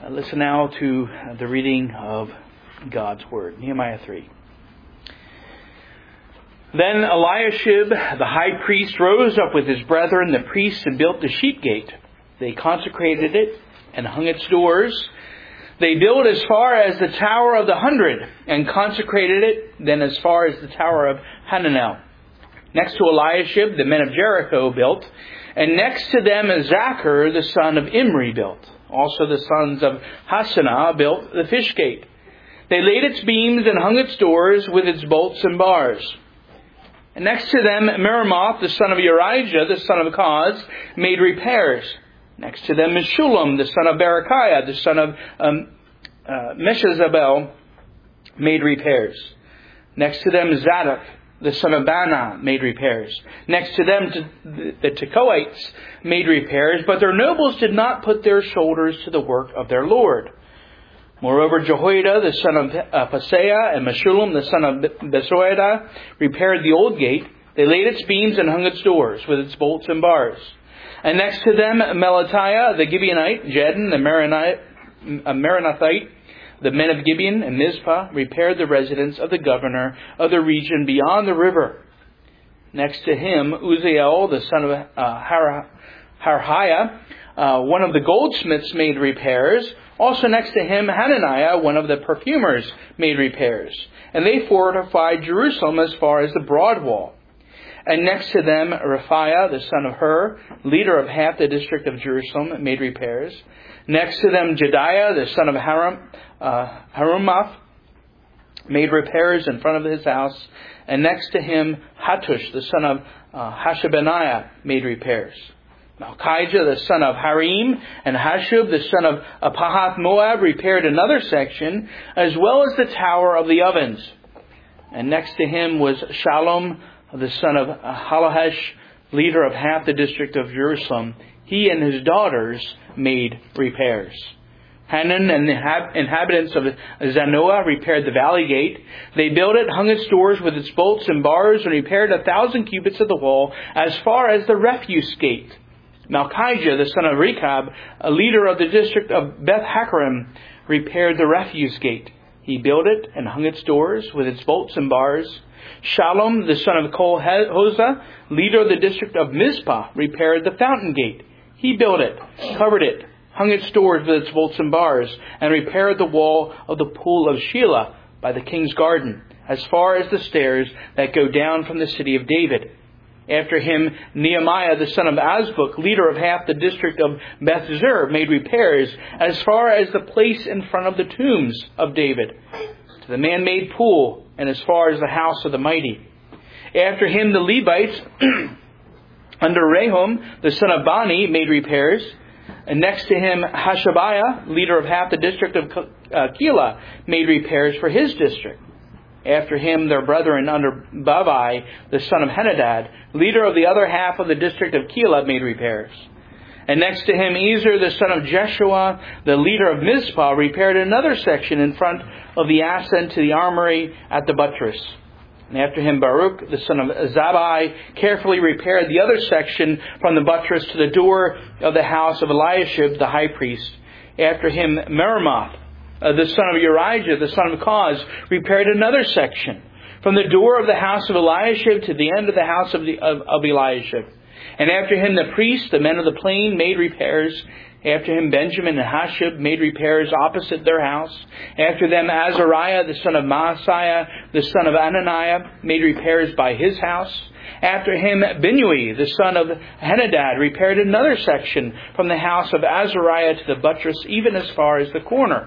Listen now to the reading of God's Word. Nehemiah 3. Then Eliashib, the high priest, rose up with his brethren, the priests, and built the sheep gate. They consecrated it and hung its doors. They built as far as the Tower of the 100 and consecrated it, then as far as the Tower of Hananel. Next to Eliashib, the men of Jericho built, and next to them Zachar, the son of Imri, built. Also the sons of Hassenaah built the fish gate. They laid its beams and hung its doors with its bolts and bars. And next to them Meremoth, the son of Urijah, the son of Koz, made repairs. Next to them Meshullam, the son of Berechiah, the son of Meshezabel, made repairs. Next to them Zadok, the son of Bana, made repairs. Next to them the Tekoites made repairs, but their nobles did not put their shoulders to the work of their Lord. Moreover, Jehoiada, the son of Paseah, and Meshullam, the son of Bezoiada, repaired the old gate. They laid its beams and hung its doors with its bolts and bars. And next to them Melatiah, the Gibeonite, Jedin, the Meronothite, the men of Gibeon and Mizpah, repaired the residence of the governor of the region beyond the river. Next to him, Uzziel, the son of Harhiah, one of the goldsmiths, made repairs. Also next to him, Hananiah, one of the perfumers, made repairs. And they fortified Jerusalem as far as the broad wall. And next to them, Rephaiah, the son of Hur, leader of half the district of Jerusalem, made repairs. Next to them, Jediah, the son of Harumath, made repairs in front of his house. And next to him, Hattush, the son of Hashabaniah, made repairs. Malchijah, the son of Harim, and Hashub, the son of Pahath Moab, repaired another section, as well as the Tower of the Ovens. And next to him was Shallum, the son of Halahesh, leader of half the district of Jerusalem. He and his daughters made repairs. Hanan and the inhabitants of Zanoah repaired the valley gate. They built it, hung its doors with its bolts and bars, and repaired 1,000 cubits of the wall as far as the refuse gate. Malchijah, the son of Rechab, a leader of the district of Beth-Hakerem, repaired the refuse gate. He built it and hung its doors with its bolts and bars. Shallum, the son of Kol-Hozah, leader of the district of Mizpah, repaired the fountain gate. He built it, covered it, hung its doors with its bolts and bars, and repaired the wall of the pool of Shelah by the king's garden, as far as the stairs that go down from the city of David. After him, Nehemiah, the son of Azbuk, leader of half the district of Beth-Zur, made repairs as far as the place in front of the tombs of David, to the man-made pool, and as far as the house of the mighty. After him, the Levites, under Rehum, the son of Bani, made repairs. And next to him, Hashabiah, leader of half the district of Keilah, made repairs for his district. After him, their brethren under Bavai, the son of Henadad, leader of the other half of the district of Keilah, made repairs. And next to him, Ezer, the son of Jeshua, the leader of Mizpah, repaired another section in front of the ascent to the armory at the buttress. And after him, Baruch, the son of Zabbai, carefully repaired the other section from the buttress to the door of the house of Eliashib, the high priest. After him, Meremoth, the son of Urijah, the son of Koz, repaired another section from the door of the house of Eliashib to the end of the house of Eliashib. And after him, the priests, the men of the plain, made repairs. After him, Benjamin and Hashub made repairs opposite their house. After them, Azariah, the son of Maaseiah, the son of Ananiah, made repairs by his house. After him, Binnui, the son of Henadad, repaired another section from the house of Azariah to the buttress, even as far as the corner.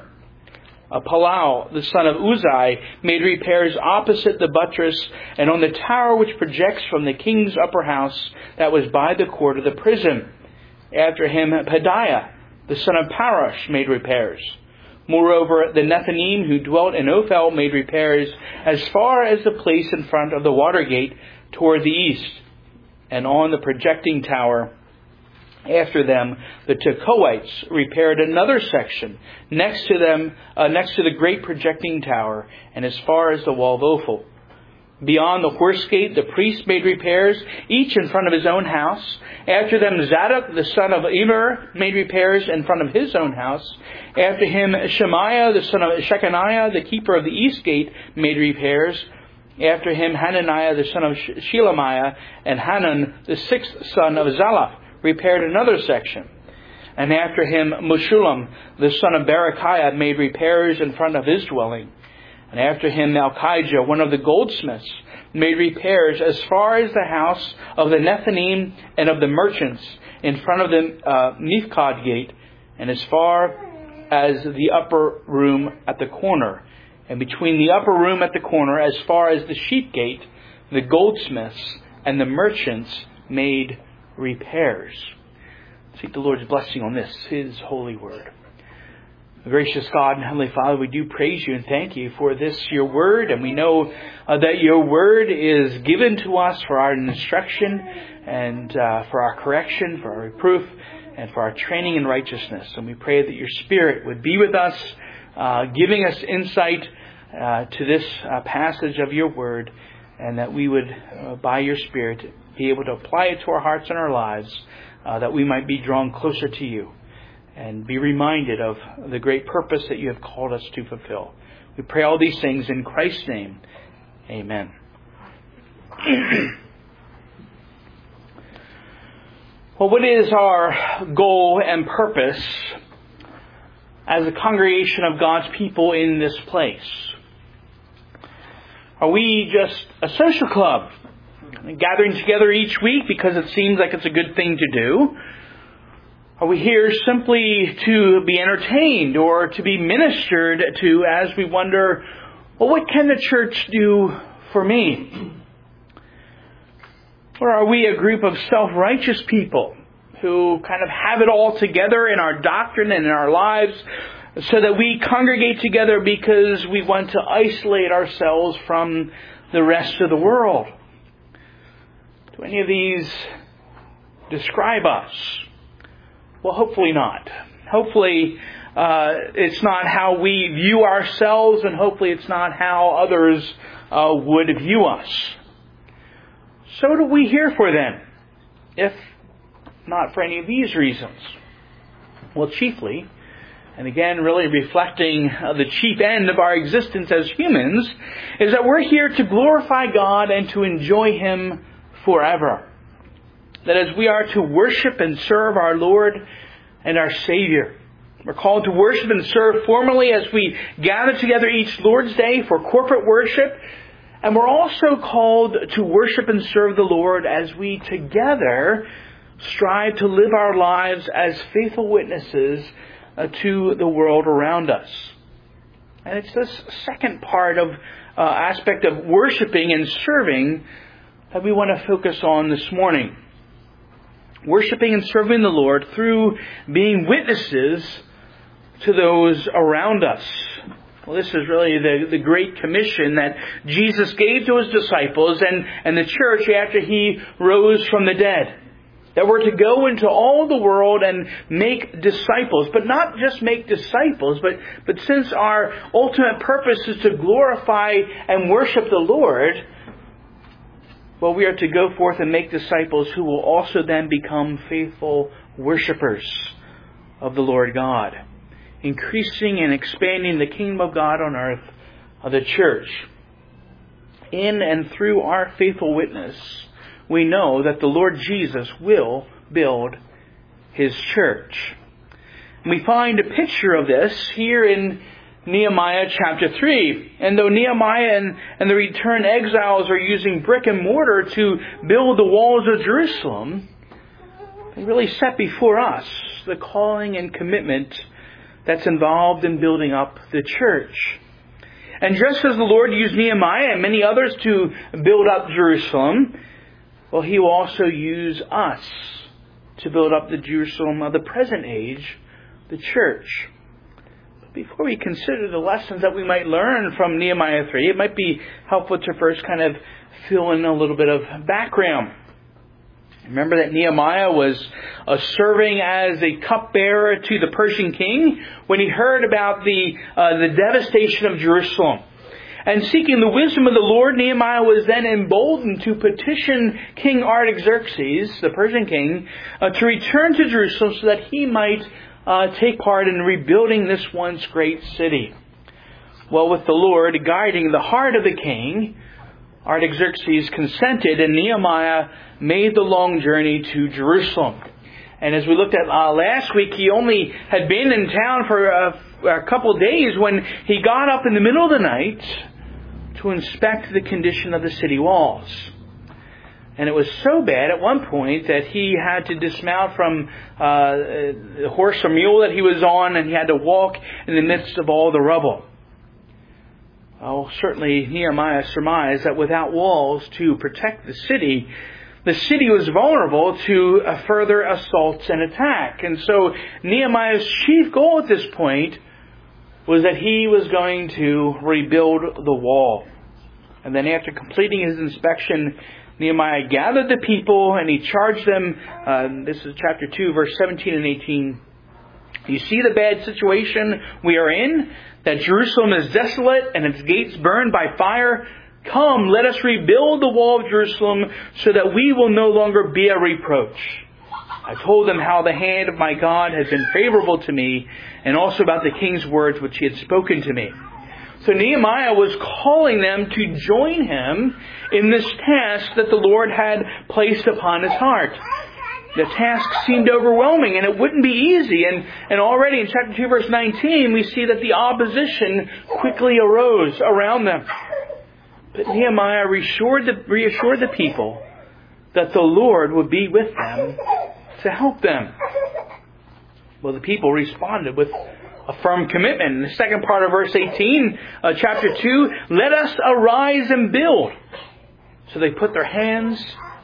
Palau, the son of Uzai, made repairs opposite the buttress and on the tower which projects from the king's upper house that was by the court of the prison. After him, Pedaiah, the son of Parosh, made repairs. Moreover, the Nethinim who dwelt in Ophel made repairs as far as the place in front of the water gate toward the east, and on the projecting tower. After them, the Tekoites repaired another section next to the great projecting tower, and as far as the wall of Ophel. Beyond the horse gate, the priests made repairs, each in front of his own house. After them, Zadok, the son of Immer, made repairs in front of his own house. After him, Shemaiah, the son of Shechaniah, the keeper of the east gate, made repairs. After him, Hananiah, the son of Shelemiah, and Hanan, the sixth son of Zalaph, repaired another section. And after him, Meshullam, the son of Berechiah, made repairs in front of his dwelling. And after him, Malchijah, one of the goldsmiths, made repairs as far as the house of the Nethinim and of the merchants in front of the Miphkad gate, and as far as the upper room at the corner. And between the upper room at the corner, as far as the sheep gate, the goldsmiths and the merchants made repairs. Seek the Lord's blessing on this, His holy word. Gracious God and Heavenly Father, we do praise you and thank you for this, your word. And we know that your word is given to us for our instruction and for our correction, for our reproof, and for our training in righteousness. And we pray that your Spirit would be with us, giving us insight to this passage of your word, and that we would, by your Spirit, be able to apply it to our hearts and our lives, that we might be drawn closer to you and be reminded of the great purpose that you have called us to fulfill. We pray all these things in Christ's name. Amen. Well, what is our goal and purpose as a congregation of God's people in this place? Are we just a social club, gathering together each week because it seems like it's a good thing to do? Are we here simply to be entertained or to be ministered to as we wonder, well, what can the church do for me? Or are we a group of self-righteous people who kind of have it all together in our doctrine and in our lives so that we congregate together because we want to isolate ourselves from the rest of the world? Do any of these describe us? Well, hopefully not. Hopefully it's not how we view ourselves, and hopefully it's not how others would view us. So what are we here for then, if not for any of these reasons? Well, chiefly, and again really reflecting the chief end of our existence as humans, is that we're here to glorify God and to enjoy Him forever. That as we are to worship and serve our Lord and our Savior. We're called to worship and serve formally as we gather together each Lord's Day for corporate worship. And we're also called to worship and serve the Lord as we together strive to live our lives as faithful witnesses to the world around us. And it's this second part of aspect of worshiping and serving that we want to focus on this morning. Worshiping and serving the Lord through being witnesses to those around us. Well, this is really the Great Commission that Jesus gave to His disciples and the church after He rose from the dead. That we're to go into all the world and make disciples. But not just make disciples, but since our ultimate purpose is to glorify and worship the Lord, well, we are to go forth and make disciples who will also then become faithful worshipers of the Lord God, increasing and expanding the kingdom of God on earth of the church. In and through our faithful witness, we know that the Lord Jesus will build His church. And we find a picture of this here in Nehemiah chapter 3. And though Nehemiah and the returned exiles are using brick and mortar to build the walls of Jerusalem, they really set before us the calling and commitment that's involved in building up the church. And just as the Lord used Nehemiah and many others to build up Jerusalem, well, He will also use us to build up the Jerusalem of the present age, the church. Before we consider the lessons that we might learn from Nehemiah 3, it might be helpful to first kind of fill in a little bit of background. Remember that Nehemiah was serving as a cupbearer to the Persian king when he heard about the devastation of Jerusalem. And seeking the wisdom of the Lord, Nehemiah was then emboldened to petition King Artaxerxes, the Persian king, to return to Jerusalem so that he might take part in rebuilding this once great city. Well, with the Lord guiding the heart of the king, Artaxerxes consented, and Nehemiah made the long journey to Jerusalem. And as we looked at last week, he only had been in town for a couple of days when he got up in the middle of the night to inspect the condition of the city walls. And it was so bad at one point that he had to dismount from the horse or mule that he was on, and he had to walk in the midst of all the rubble. Well, certainly Nehemiah surmised that without walls to protect the city was vulnerable to further assaults and attack. And so Nehemiah's chief goal at this point was that he was going to rebuild the wall. And then after completing his inspection, Nehemiah gathered the people and he charged them. This is chapter 2, verse 17 and 18. You see the bad situation we are in, that Jerusalem is desolate and its gates burned by fire. Come, let us rebuild the wall of Jerusalem so that we will no longer be a reproach. I told them how the hand of my God has been favorable to me, and also about the king's words which he had spoken to me. So Nehemiah was calling them to join him in this task that the Lord had placed upon his heart. The task seemed overwhelming, and it wouldn't be easy. And already in chapter 2, verse 19, we see that the opposition quickly arose around them. But Nehemiah reassured the people that the Lord would be with them to help them. Well, the people responded with a firm commitment. In the second part of verse 18, chapter 2, let us arise and build. So they put their hands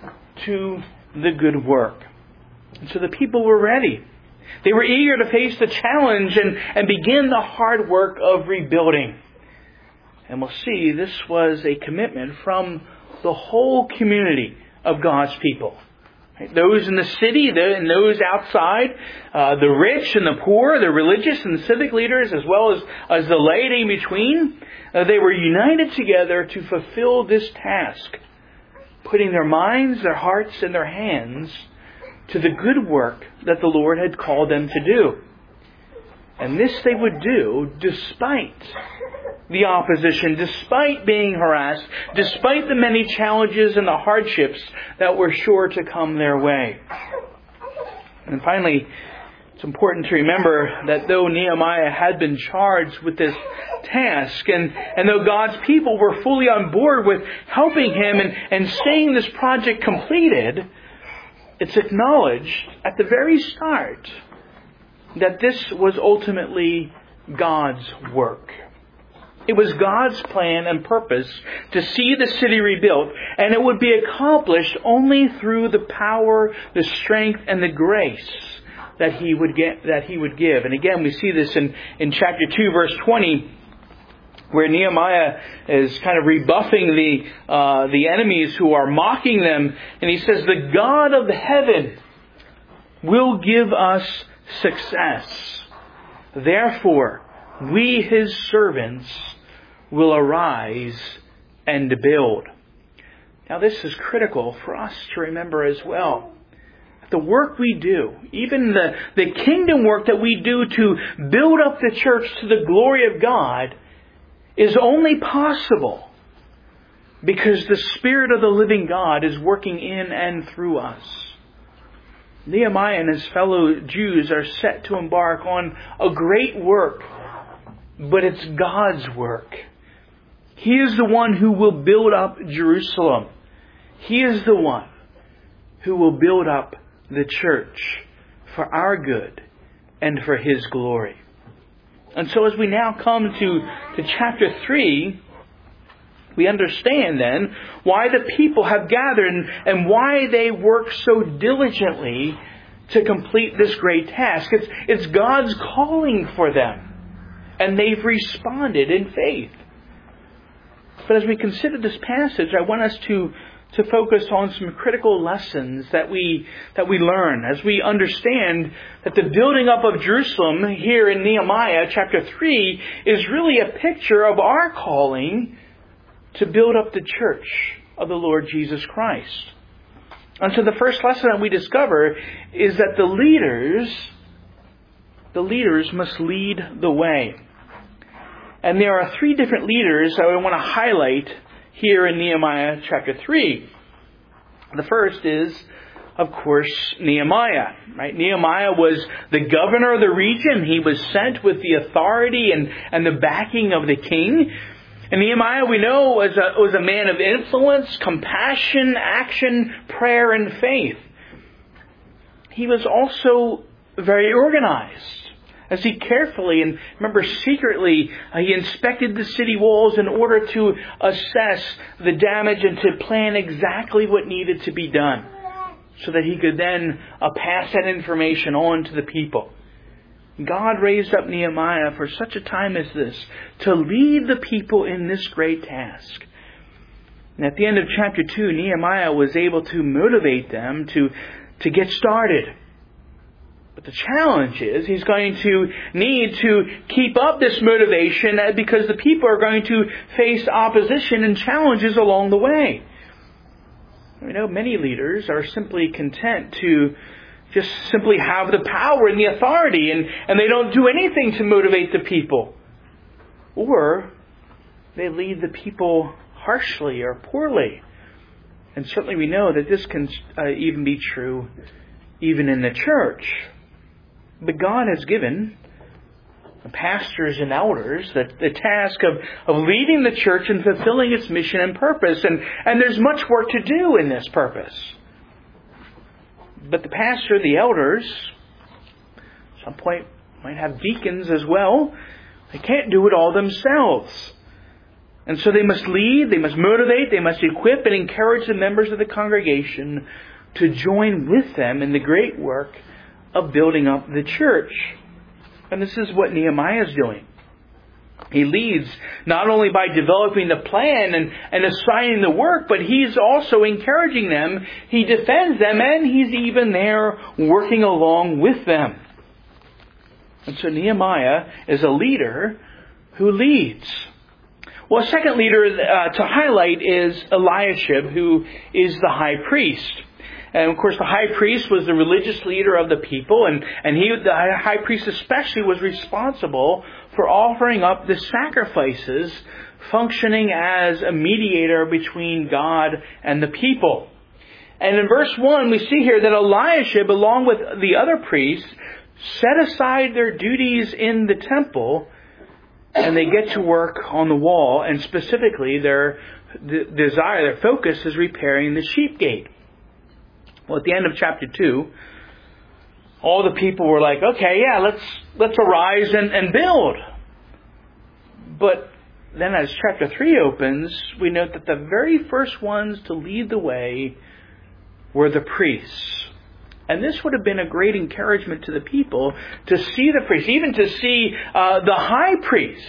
to the good work. And so the people were ready. They were eager to face the challenge and begin the hard work of rebuilding. And we'll see this was a commitment from the whole community of God's people. Those in the city and those outside, the rich and the poor, the religious and the civic leaders, as well as the laity in between, they were united together to fulfill this task, putting their minds, their hearts, and their hands to the good work that the Lord had called them to do. And this they would do despite the opposition, despite being harassed, despite the many challenges and the hardships that were sure to come their way. And finally, it's important to remember that though Nehemiah had been charged with this task, and though God's people were fully on board with helping him and seeing this project completed, it's acknowledged at the very start that this was ultimately God's work. It was God's plan and purpose to see the city rebuilt, and it would be accomplished only through the power, the strength, and the grace that He would give. And again, we see this in chapter 2, verse 20, where Nehemiah is kind of rebuffing the enemies who are mocking them, and he says, "The God of heaven will give us success. Therefore, we, His servants, will arise and build." Now, this is critical for us to remember as well. The work we do, even the kingdom work that we do to build up the church to the glory of God, is only possible because the Spirit of the living God is working in and through us. Nehemiah and his fellow Jews are set to embark on a great work, but it's God's work. He is the one who will build up Jerusalem. He is the one who will build up the church for our good and for His glory. And so as we now come to chapter 3, we understand then why the people have gathered and why they work so diligently to complete this great task. It's God's calling for them, and they've responded in faith. But as we consider this passage, I want us to focus on some critical lessons that we learn as we understand that the building up of Jerusalem here in Nehemiah chapter 3 is really a picture of our calling to build up the church of the Lord Jesus Christ. And so the first lesson that we discover is that the leaders must lead the way. And there are three different leaders that I want to highlight here in Nehemiah chapter 3. The first is, of course, Nehemiah. Right? Nehemiah was the governor of the region. He was sent with the authority and the backing of the king. And Nehemiah, we know, was a man of influence, compassion, action, prayer, and faith. He was also very organized, as he carefully and, remember, secretly, he inspected the city walls in order to assess the damage and to plan exactly what needed to be done, so that he could then pass that information on to the people. God raised up Nehemiah for such a time as this to lead the people in this great task. And at the end of chapter 2, Nehemiah was able to motivate them to get started. But the challenge is he's going to need to keep up this motivation because the people are going to face opposition and challenges along the way. We know many leaders are simply content to just simply have the power and the authority, and they don't do anything to motivate the people. Or they lead the people harshly or poorly. And certainly we know that this can even be true even in the church. But God has given pastors and elders the task of leading the church and fulfilling its mission and purpose. And there's much work to do in this purpose. But the pastor, the elders, at some point might have deacons as well. They can't do it all themselves. And so they must lead, they must motivate, they must equip and encourage the members of the congregation to join with them in the great work of building up the church. And this is what Nehemiah is doing. He leads not only by developing the plan and assigning the work, but he's also encouraging them. He defends them, and he's even there working along with them. And so Nehemiah is a leader who leads. Well, a second leader to highlight is Eliashib, who is the high priest. And of course, the high priest was the religious leader of the people, and the high priest especially was responsible for offering up the sacrifices, functioning as a mediator between God and the people. And in verse 1, we see here that Eliashib, along with the other priests, set aside their duties in the temple, and they get to work on the wall, and specifically their focus is repairing the sheep gate. Well, at the end of chapter 2, all the people were like, okay, yeah, let's arise and build. But then as chapter 3 opens, we note that the very first ones to lead the way were the priests. And this would have been a great encouragement to the people to see the priests, even to see the high priest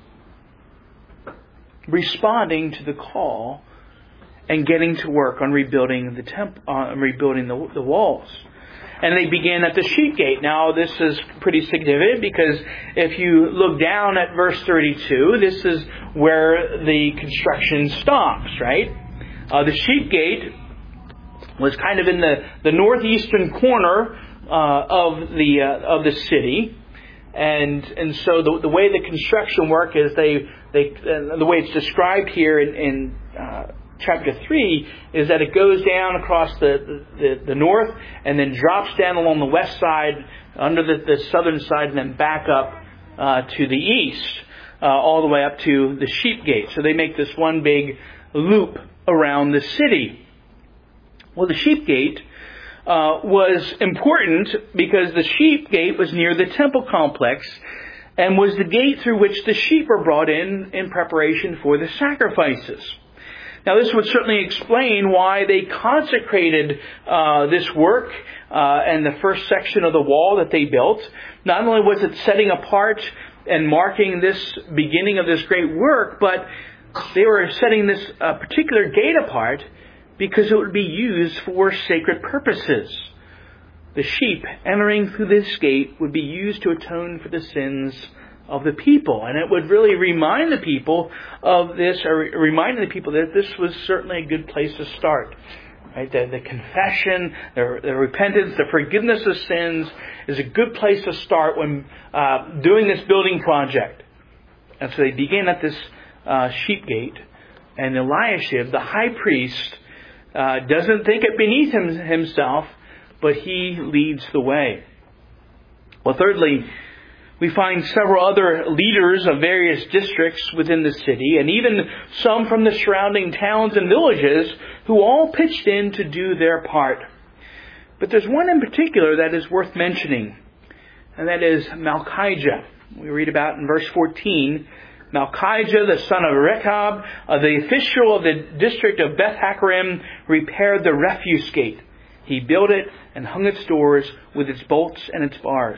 responding to the call and getting to work on rebuilding the temple, rebuilding the walls. And they began at the sheep gate. Now, this is pretty significant because if you look down at verse 32, this is where the construction stops, right? The sheep gate was kind of in the northeastern corner of the city, and so the way the construction work is the way it's described here in chapter 3 is that it goes down across the north and then drops down along the west side under the southern side and then back up to the east all the way up to the sheep gate. So they make this one big loop around the city. Well, the sheep gate was important because the sheep gate was near the temple complex and was the gate through which the sheep were brought in preparation for the sacrifices. Now, this would certainly explain why they consecrated this work and the first section of the wall that they built. Not only was it setting apart and marking this beginning of this great work, but they were setting this particular gate apart because it would be used for sacred purposes. The sheep entering through this gate would be used to atone for the sins of the people. And it would really remind the people of this, or remind the people that this was certainly a good place to start. Right? The confession, the repentance, the forgiveness of sins is a good place to start when doing this building project. And so they begin at this sheep gate, and Eliashib, the high priest, doesn't think it beneath himself, but he leads the way. Well, thirdly, we find several other leaders of various districts within the city, and even some from the surrounding towns and villages, who all pitched in to do their part. But there's one in particular that is worth mentioning, and that is Malchijah. We read about in verse 14, Malchijah, the son of Rechab, the official of the district of Beth Hakerem, repaired the refuse gate. He built it and hung its doors with its bolts and its bars.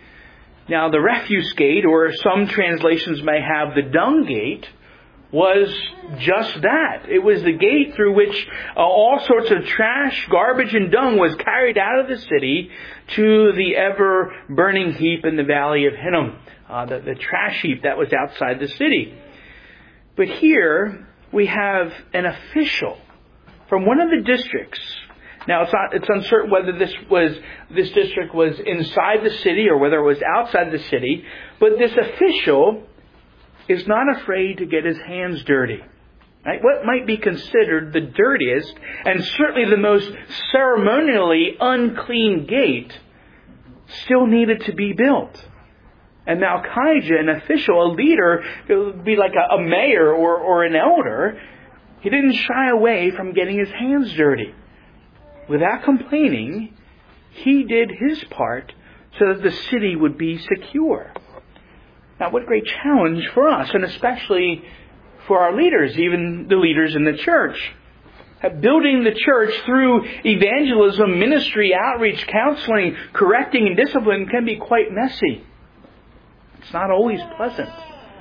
Now, the refuse gate, or some translations may have the dung gate, was just that. It was the gate through which all sorts of trash, garbage, and dung was carried out of the city to the ever-burning heap in the valley of Hinnom, the trash heap that was outside the city. But here we have an official from one of the districts. Now, it's uncertain whether this district was inside the city or whether it was outside the city. But this official is not afraid to get his hands dirty. Right? What might be considered the dirtiest and certainly the most ceremonially unclean gate still needed to be built. And Malchijah, an official, a leader, it would be like a mayor or an elder, he didn't shy away from getting his hands dirty. Without complaining, he did his part so that the city would be secure. Now, what a great challenge for us, and especially for our leaders, even the leaders in the church. Building the church through evangelism, ministry, outreach, counseling, correcting, and discipline can be quite messy. It's not always pleasant.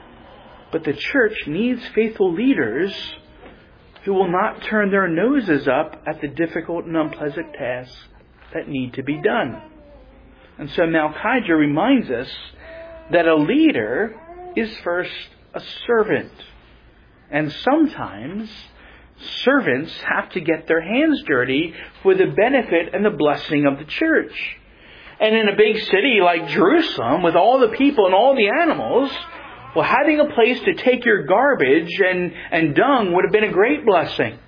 But the church needs faithful leaders who will not turn their noses up at the difficult and unpleasant tasks that need to be done. And so Malchijah reminds us that a leader is first a servant. And sometimes servants have to get their hands dirty for the benefit and the blessing of the church. And in a big city like Jerusalem, with all the people and all the animals, well, having a place to take your garbage and dung would have been a great blessing.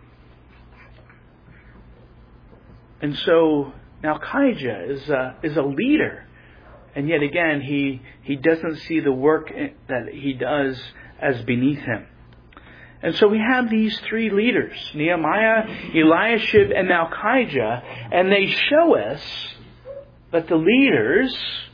And so Malchijah is a leader. And yet again, he doesn't see the work that he does as beneath him. And so we have these three leaders, Nehemiah, Eliashib, and Malchijah, and they show us that the leaders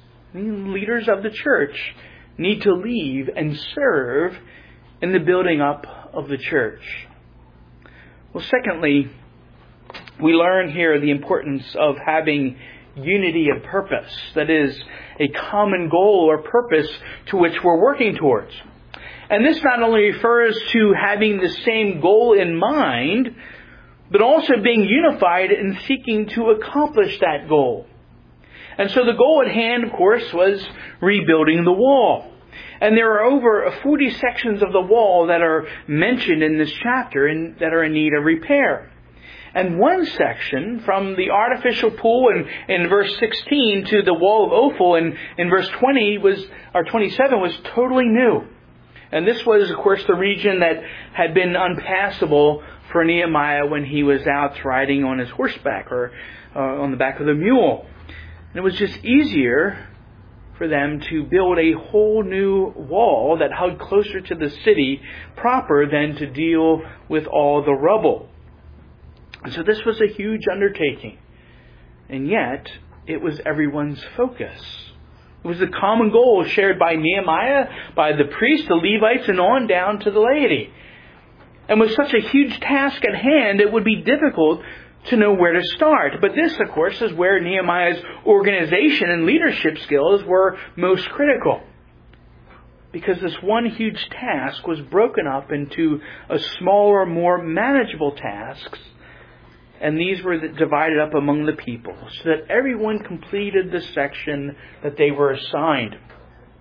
of the church, need to leave and serve in the building up of the church. Well, secondly, we learn here the importance of having unity of purpose. That is, a common goal or purpose to which we're working towards. And this not only refers to having the same goal in mind, but also being unified in seeking to accomplish that goal. And so the goal at hand, of course, was rebuilding the wall. And there are over 40 sections of the wall that are mentioned in this chapter and that are in need of repair. And one section, from the artificial pool in verse 16 to the wall of Ophel in verse 27 was totally new. And this was, of course, the region that had been unpassable for Nehemiah when he was out riding on his horseback or on the back of the mule. And it was just easier for them to build a whole new wall that hugged closer to the city proper than to deal with all the rubble. And so this was a huge undertaking. And yet, it was everyone's focus. It was the common goal shared by Nehemiah, by the priests, the Levites, and on down to the laity. And with such a huge task at hand, it would be difficult to know where to start. But this, of course, is where Nehemiah's organization and leadership skills were most critical. Because this one huge task was broken up into a smaller, more manageable tasks. And these were divided up among the people so that everyone completed the section that they were assigned.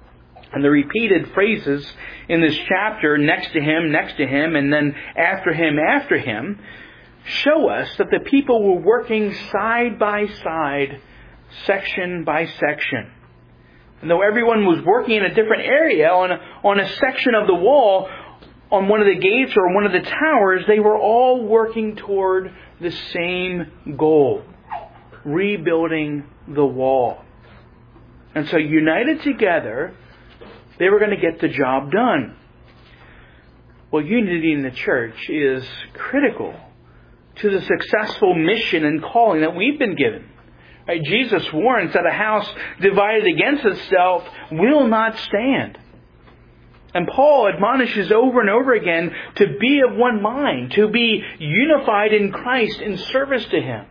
And the repeated phrases in this chapter, next to him, and then after him, show us that the people were working side by side, section by section. And though everyone was working in a different area, on a section of the wall, on one of the gates or one of the towers, they were all working toward the same goal: rebuilding the wall. And so united together, they were going to get the job done. Well, unity in the church is critical to the successful mission and calling that we've been given. Right? Jesus warns that a house divided against itself will not stand. And Paul admonishes over and over again to be of one mind, to be unified in Christ in service to Him.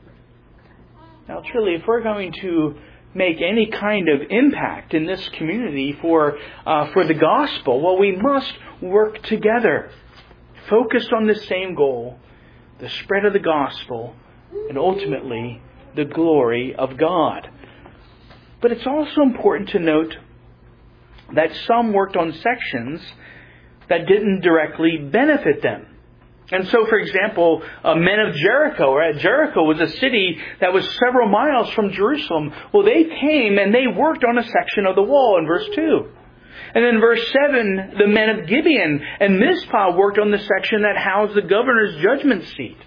Now, truly, if we're going to make any kind of impact in this community for the gospel, well, we must work together, focused on the same goal, the spread of the gospel, and ultimately the glory of God. But it's also important to note that some worked on sections that didn't directly benefit them. And so, for example, men of Jericho, right? Jericho was a city that was several miles from Jerusalem. Well, they came and they worked on a section of the wall in verse 2. And then verse 7, the men of Gibeon and Mizpah worked on the section that housed the governor's judgment seat.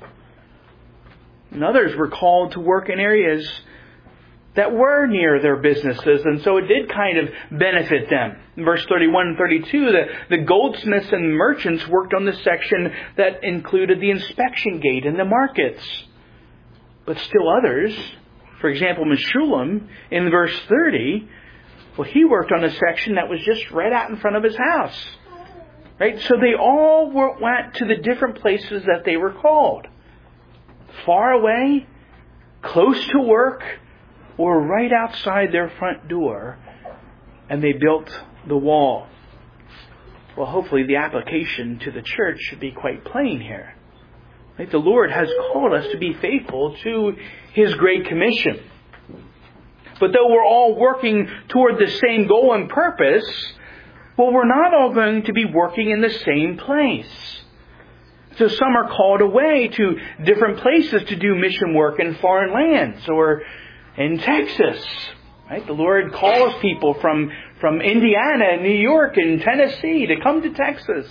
And others were called to work in areas that were near their businesses, and so it did kind of benefit them. In verse 31 and 32, the goldsmiths and merchants worked on the section that included the inspection gate and the markets. But still others, for example, Meshullam, in verse 30, well, he worked on a section that was just right out in front of his house. Right? So they all went to the different places that they were called. Far away, close to work, or right outside their front door, and they built the wall. Well, hopefully the application to the church should be quite plain here. Right? The Lord has called us to be faithful to His Great Commission. But though we're all working toward the same goal and purpose, well, we're not all going to be working in the same place. So some are called away to different places to do mission work in foreign lands or in Texas. Right? The Lord calls people from Indiana and New York and Tennessee to come to Texas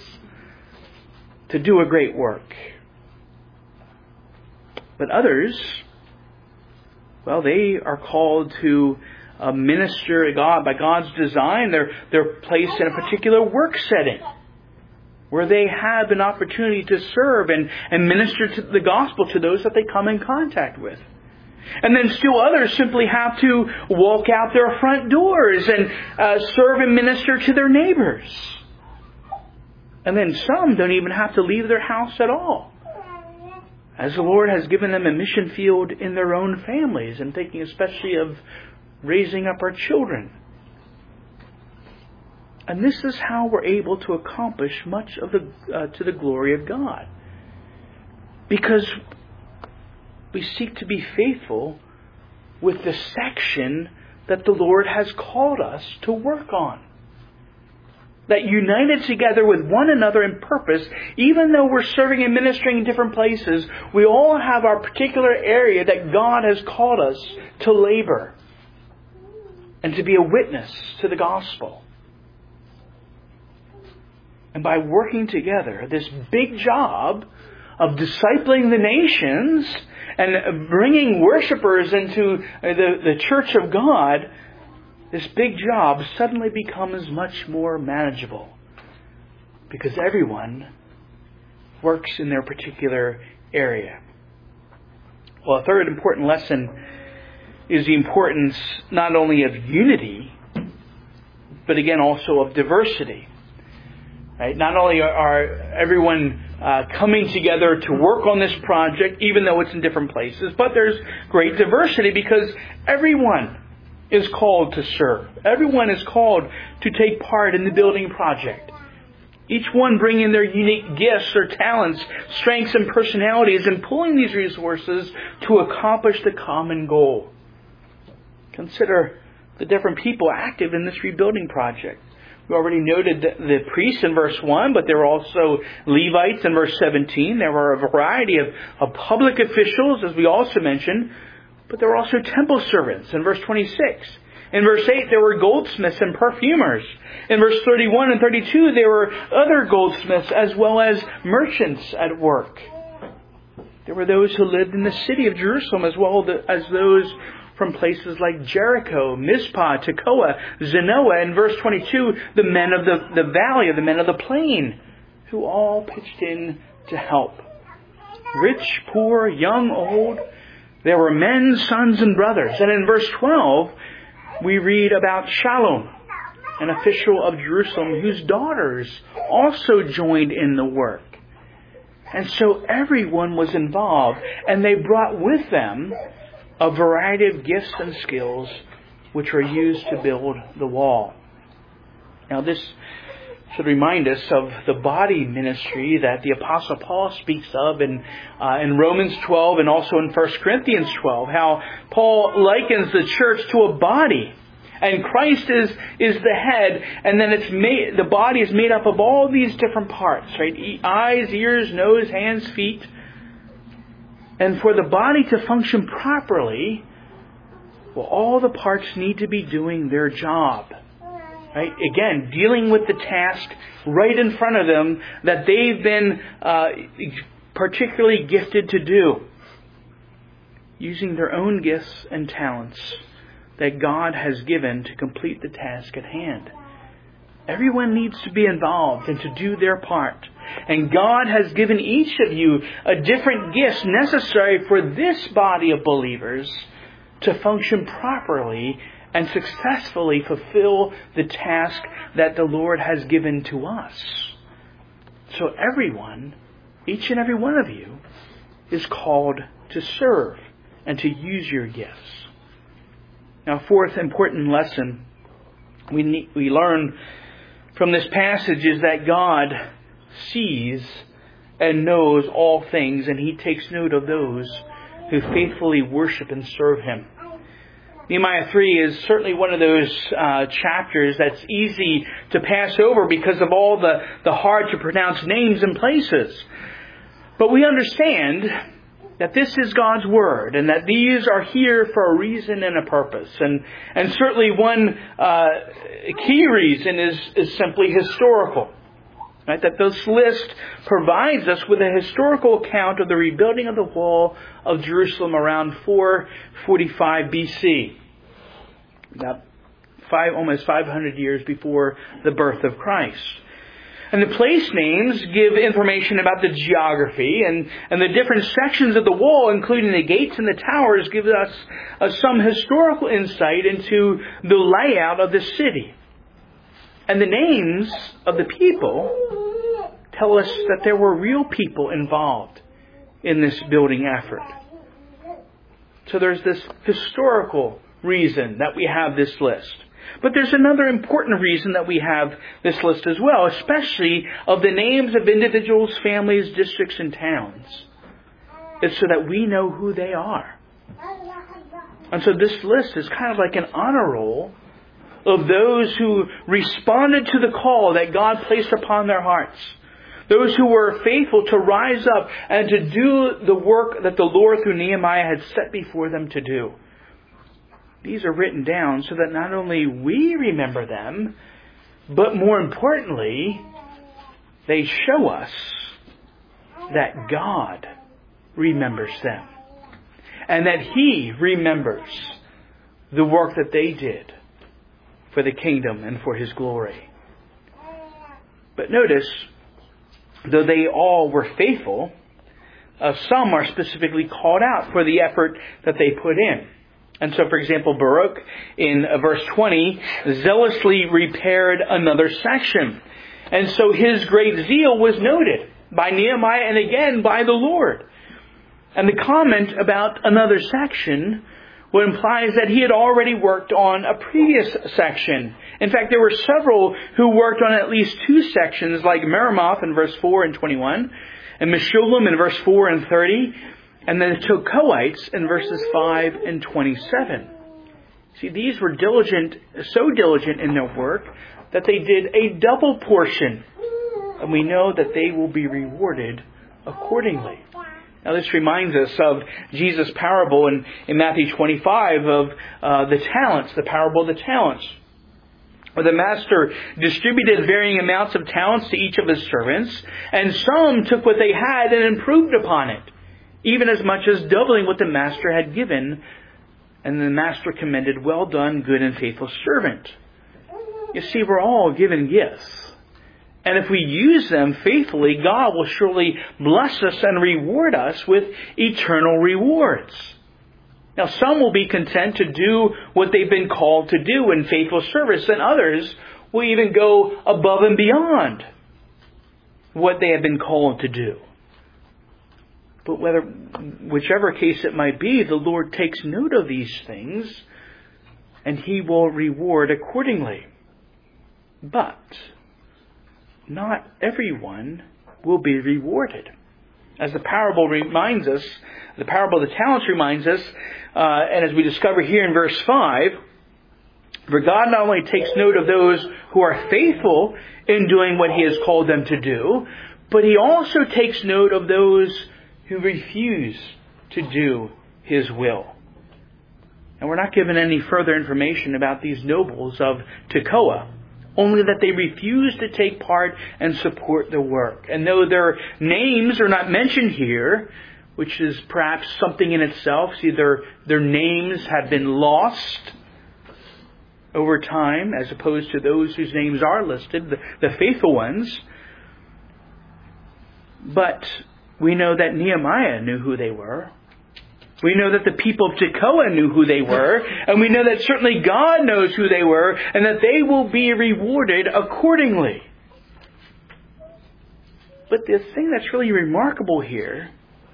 to do a great work. But others, well, they are called to minister by God's design. They're placed in a particular work setting where they have an opportunity to serve and minister to the gospel to those that they come in contact with. And then still others simply have to walk out their front doors and serve and minister to their neighbors. And then some don't even have to leave their house at all, as the Lord has given them a mission field in their own families. I'm thinking especially of raising up our children. And this is how we're able to accomplish much of to the glory of God. Because we seek to be faithful with the section that the Lord has called us to work on. That united together with one another in purpose, even though we're serving and ministering in different places, we all have our particular area that God has called us to labor and to be a witness to the gospel. And by working together, this big job of discipling the nations and bringing worshipers into the church of God, this big job suddenly becomes much more manageable because everyone works in their particular area. Well, a third important lesson is the importance not only of unity, but again also of diversity. Right? Not only are everyone coming together to work on this project, even though it's in different places, but there's great diversity because everyone is called to serve. Everyone is called to take part in the building project. Each one bringing their unique gifts or talents, strengths and personalities, and pulling these resources to accomplish the common goal. Consider the different people active in this rebuilding project. We already noted the priests in verse 1, but there were also Levites in verse 17. There were a variety of public officials, as we also mentioned, but there were also temple servants in verse 26. In verse 8, there were goldsmiths and perfumers. In verse 31 and 32, there were other goldsmiths as well as merchants at work. There were those who lived in the city of Jerusalem as well as those from places like Jericho, Mizpah, Tekoa, Zanoah. In verse 22, the men of the valley, or the men of the plain, who all pitched in to help. Rich, poor, young, old. There were men, sons, and brothers. And in verse 12, we read about Shalom, an official of Jerusalem, whose daughters also joined in the work. And so everyone was involved, and they brought with them a variety of gifts and skills which were used to build the wall. Now this should remind us of the body ministry that the Apostle Paul speaks of in Romans 12 and also in 1 Corinthians 12, how Paul likens the church to a body. And Christ is the head, and then the body is made up of all these different parts, right? Eyes, ears, nose, hands, feet. And for the body to function properly, well, all the parts need to be doing their job. Right? Again, dealing with the task right in front of them that they've been particularly gifted to do. Using their own gifts and talents that God has given to complete the task at hand. Everyone needs to be involved and to do their part. And God has given each of you a different gift necessary for this body of believers to function properly and successfully fulfill the task that the Lord has given to us. So everyone, each and every one of you, is called to serve and to use your gifts. Now, fourth important lesson we learn from this passage is that God sees and knows all things, and He takes note of those who faithfully worship and serve Him. Nehemiah 3 is certainly one of those chapters that's easy to pass over because of all the hard to pronounce names and places. But we understand that this is God's Word, and that these are here for a reason and a purpose. And certainly one key reason is simply historical. Right? That this list provides us with a historical account of the rebuilding of the wall of Jerusalem around 445 BC. About almost 500 years before the birth of Christ. And the place names give information about the geography, and the different sections of the wall, including the gates and the towers, give us some historical insight into the layout of the city. And the names of the people tell us that there were real people involved in this building effort. So there's this historical reason that we have this list. But there's another important reason that we have this list as well, especially of the names of individuals, families, districts, and towns. It's so that we know who they are. And so this list is kind of like an honor roll of those who responded to the call that God placed upon their hearts. Those who were faithful to rise up and to do the work that the Lord through Nehemiah had set before them to do. These are written down so that not only we remember them, but more importantly, they show us that God remembers them. And that He remembers the work that they did for the kingdom and for His glory. But notice, though they all were faithful, some are specifically called out for the effort that they put in. And so, for example, Baruch in verse 20 zealously repaired another section. And so his great zeal was noted by Nehemiah and again by the Lord. And the comment about another section implies that he had already worked on a previous section. In fact, there were several who worked on at least two sections, like Meremoth in verse 4 and 21, and Meshullam in verse 4 and 30, and then the Tekoites in verses 5 and 27. See, these were so diligent in their work that they did a double portion. And we know that they will be rewarded accordingly. Now this reminds us of Jesus' parable in Matthew 25 of the talents, the parable of the talents, where the master distributed varying amounts of talents to each of his servants, and some took what they had and improved upon it, even as much as doubling what the master had given. And the master commended, "Well done, good and faithful servant." You see, we're all given gifts. And if we use them faithfully, God will surely bless us and reward us with eternal rewards. Now, some will be content to do what they've been called to do in faithful service, and others will even go above and beyond what they have been called to do. But whichever case it might be, the Lord takes note of these things, and He will reward accordingly. But not everyone will be rewarded. As the parable reminds us, the parable of the talents reminds us, and as we discover here in verse 5, for God not only takes note of those who are faithful in doing what He has called them to do, but He also takes note of those who refuse to do His will. And we're not given any further information about these nobles of Tekoa, only that they refuse to take part and support the work. And though their names are not mentioned here, which is perhaps something in itself, see, their names have been lost over time, as opposed to those whose names are listed, the faithful ones. But we know that Nehemiah knew who they were. We know that the people of Tekoa knew who they were. And we know that certainly God knows who they were, and that they will be rewarded accordingly. But the thing that's really remarkable here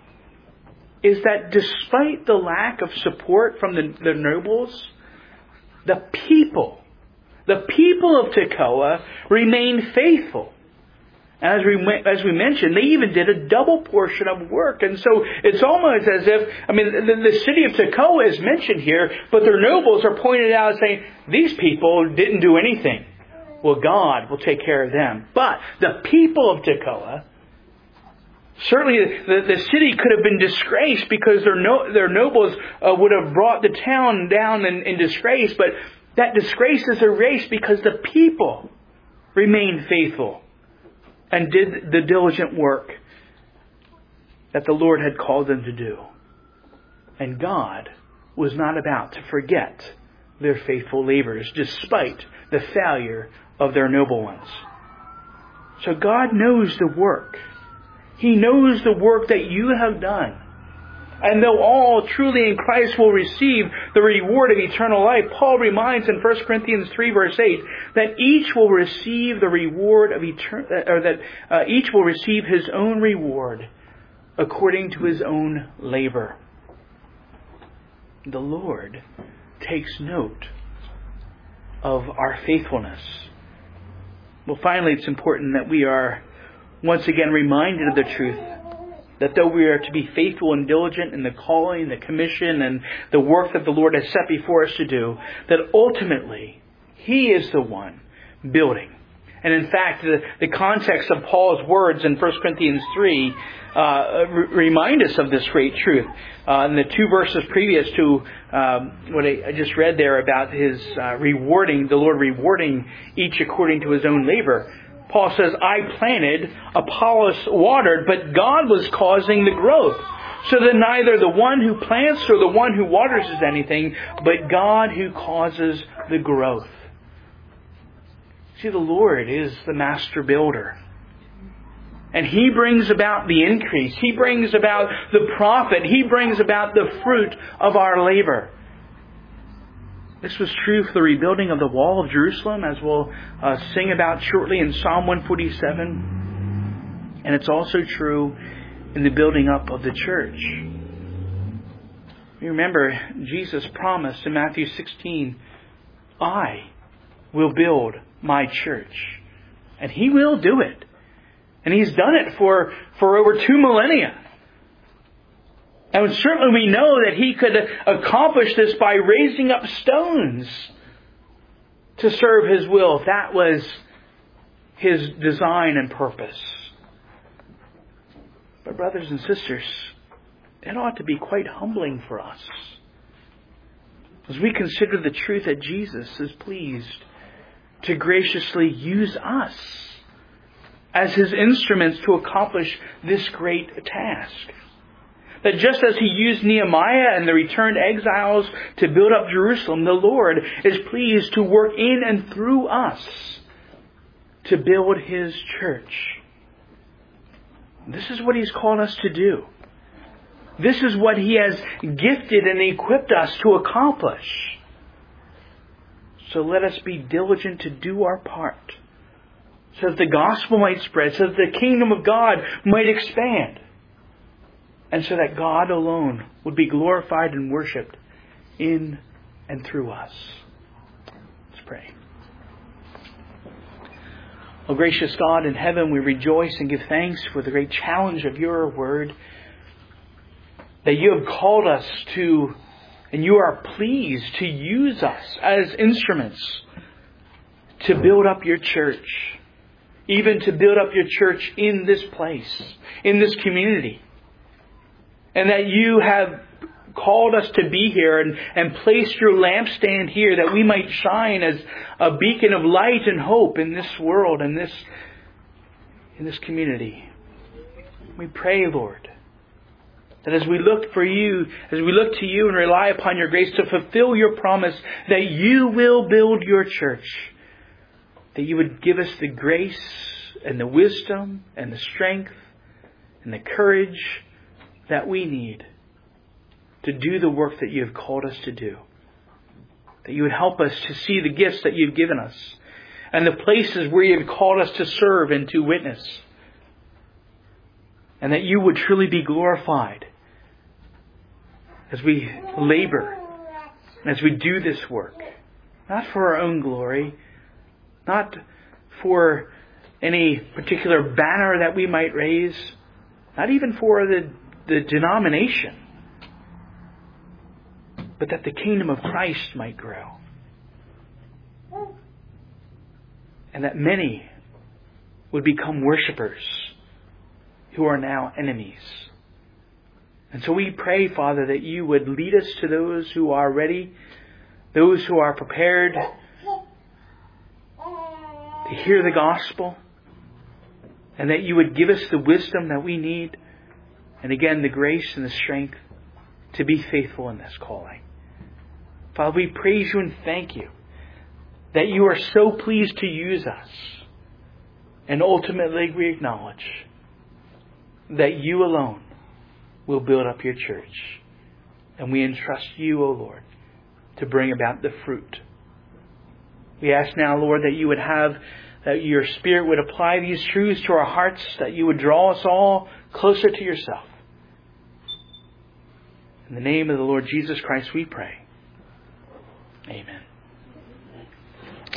is that despite the lack of support from the nobles, the people of Tekoa remained faithful. As we mentioned, they even did a double portion of work. And so it's almost as if, the city of Tekoa is mentioned here, but their nobles are pointed out saying, these people didn't do anything. Well, God will take care of them. But the people of Tekoa, certainly the city could have been disgraced because their nobles would have brought the town down in disgrace. But that disgrace is erased because the people remained faithful and did the diligent work that the Lord had called them to do. And God was not about to forget their faithful labors, despite the failure of their noble ones. So God knows the work. He knows the work that you have done. And though all truly in Christ will receive the reward of eternal life, Paul reminds in 1 Corinthians 3 verse 8 that each will receive the reward of each will receive his own reward according to his own labor. The Lord takes note of our faithfulness. Well, finally, it's important that we are once again reminded of the truth that though we are to be faithful and diligent in the calling, the commission, and the work that the Lord has set before us to do, that ultimately He is the one building. And in fact, the context of Paul's words in 1 Corinthians 3 remind us of this great truth. In the 2 verses previous to what I just read there about His rewarding, the Lord rewarding each according to His own labor, Paul says, I planted, Apollos watered, but God was causing the growth. So that neither the one who plants or the one who waters is anything, but God who causes the growth. See, the Lord is the master builder. And He brings about the increase. He brings about the profit. He brings about the fruit of our labor. This was true for the rebuilding of the wall of Jerusalem, as we'll sing about shortly in Psalm 147. And it's also true in the building up of the church. You remember, Jesus promised in Matthew 16, I will build my church. And He will do it. And He's done it for over 2 millennia. And certainly we know that He could accomplish this by raising up stones to serve His will, if that was His design and purpose. But brothers and sisters, it ought to be quite humbling for us as we consider the truth that Jesus is pleased to graciously use us as His instruments to accomplish this great task. That just as He used Nehemiah and the returned exiles to build up Jerusalem, the Lord is pleased to work in and through us to build His church. This is what He's called us to do. This is what He has gifted and equipped us to accomplish. So let us be diligent to do our part, so that the gospel might spread, so that the kingdom of God might expand, and so that God alone would be glorified and worshipped in and through us. Let's pray. Oh, gracious God in heaven, we rejoice and give thanks for the great challenge of Your word, that You have called us to, and You are pleased to use us as instruments to build up Your church, even to build up Your church in this place, in this community. And that You have called us to be here and placed Your lampstand here, that we might shine as a beacon of light and hope in this world, in this community. We pray, Lord, that as we look for You, as we look to You and rely upon Your grace to fulfill Your promise that You will build Your church, that You would give us the grace and the wisdom and the strength and the courage that we need to do the work that You have called us to do. That You would help us to see the gifts that You've given us and the places where You have called us to serve and to witness. And that You would truly be glorified as we labor and as we do this work. Not for our own glory, not for any particular banner that we might raise, not even for the denomination, but that the kingdom of Christ might grow. And that many would become worshipers who are now enemies. And so we pray, Father, that You would lead us to those who are ready, those who are prepared to hear the gospel, and that You would give us the wisdom that we need, and again, the grace and the strength to be faithful in this calling. Father, we praise You and thank You that You are so pleased to use us. And ultimately we acknowledge that You alone will build up Your church. And we entrust You, O Lord, to bring about the fruit. We ask now, Lord, that You would have, that Your Spirit would apply these truths to our hearts, that You would draw us all closer to Yourself. In the name of the Lord Jesus Christ we pray. Amen.